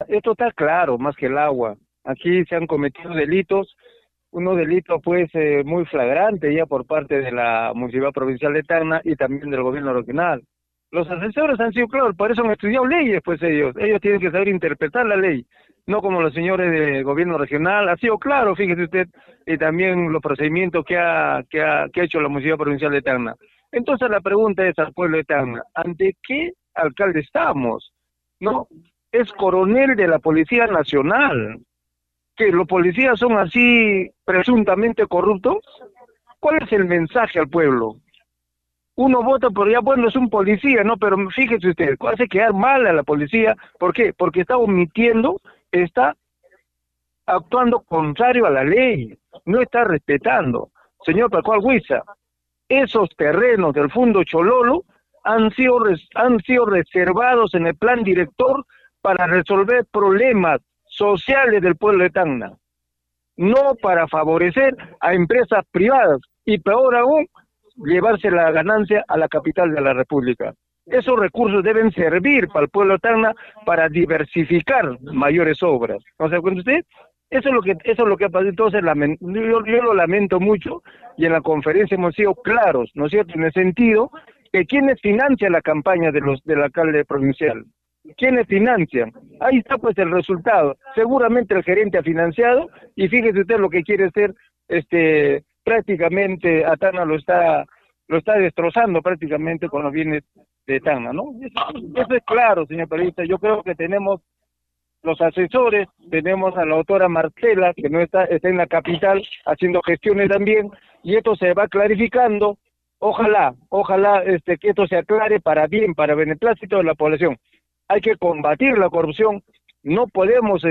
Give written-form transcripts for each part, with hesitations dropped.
esto está claro, más que el agua. Aquí se han cometido delitos, unos delitos pues muy flagrantes ya por parte de la Municipalidad Provincial de Tacna y también del gobierno regional. Los asesores han sido claros, por eso han estudiado leyes, pues ellos tienen que saber interpretar la ley, no como los señores del gobierno regional. Ha sido claro, fíjese usted, y también los procedimientos que ha hecho la Municipalidad Provincial de Tacna. Entonces la pregunta es al pueblo de Tacna, ¿ante qué alcalde estamos? ¿No? Es coronel de la Policía Nacional. ¿Que los policías son así presuntamente corruptos? ¿Cuál es el mensaje al pueblo? Uno vota por ya, bueno, es un policía, ¿no? Pero fíjese usted, hace quedar mal a la policía. ¿Por qué? Porque está omitiendo, está actuando contrario a la ley, no está respetando. Señor Pascual Huiza, esos terrenos del Fundo Chololo han sido reservados en el plan director para resolver problemas sociales del pueblo de Tacna, no para favorecer a empresas privadas y peor aún, llevarse la ganancia a la capital de la República. Esos recursos deben servir para el pueblo de Tacna para diversificar mayores obras. ¿No se da cuenta usted? Eso es lo que ha pasado. Entonces, yo lo lamento mucho y en la conferencia hemos sido claros, ¿no es cierto?, en el sentido que quienes financian la campaña del alcalde provincial. ¿Quiénes financian? Ahí está pues el resultado. Seguramente el gerente ha financiado y fíjese usted lo que quiere hacer, prácticamente a Tacna lo está destrozando prácticamente con los bienes de Tacna, ¿no? Eso es claro, señor periodista. Yo creo que tenemos los asesores, tenemos a la autora Marcela, que no está en la capital haciendo gestiones también, y esto se va clarificando. Ojalá que esto se aclare para bien, para beneplácito de la población. Hay que combatir la corrupción, no podemos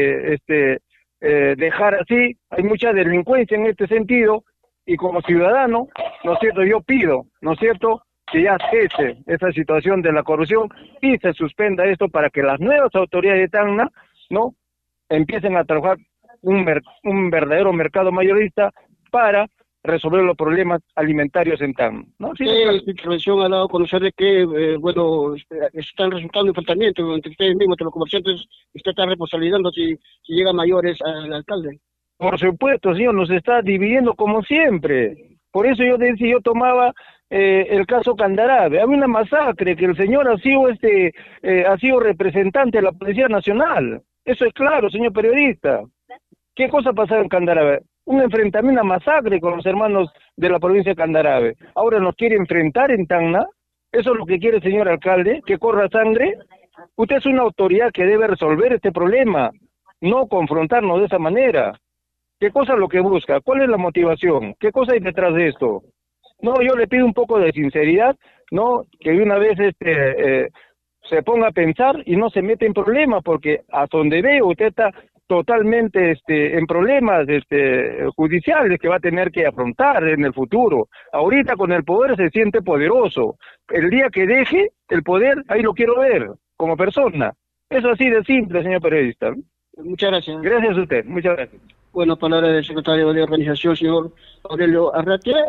dejar así, hay mucha delincuencia en este sentido, y como ciudadano, ¿no es cierto?, yo pido, ¿no es cierto?, que ya cese esa situación de la corrupción y se suspenda esto para que las nuevas autoridades de Tacna, ¿no?, empiecen a trabajar un verdadero mercado mayorista para resolver los problemas alimentarios en Tacna, ¿no? Sí, Usted, su intervención ha dado a conocer de que, están resultando enfrentamientos entre ustedes mismos, entre los comerciantes. Usted está responsabilizando si llega mayores al alcalde. por supuesto, señor, nos está dividiendo como siempre. Por eso yo tomaba el caso Candarave. Había una masacre que el señor ha sido representante de la Policía Nacional. Eso es claro, señor periodista. ¿Qué cosa pasaba en Candarave? Un enfrentamiento, una masacre con los hermanos de la provincia de Candarave. Ahora nos quiere enfrentar en Tacna. ¿Eso es lo que quiere el señor alcalde? ¿Que corra sangre? Usted es una autoridad que debe resolver este problema, no confrontarnos de esa manera. ¿Qué cosa es lo que busca? ¿Cuál es la motivación? ¿Qué cosa hay detrás de esto? No, yo le pido un poco de sinceridad, ¿no? Que de una vez se ponga a pensar y no se mete en problemas, porque hasta donde veo usted está totalmente en problemas judiciales que va a tener que afrontar en el futuro. Ahorita con el poder se siente poderoso. El día que deje el poder, ahí lo quiero ver, como persona. Eso así de simple, señor periodista. Muchas gracias. Gracias a usted, muchas gracias. Bueno, palabra del secretario de organización, señor Aurelio Arratia.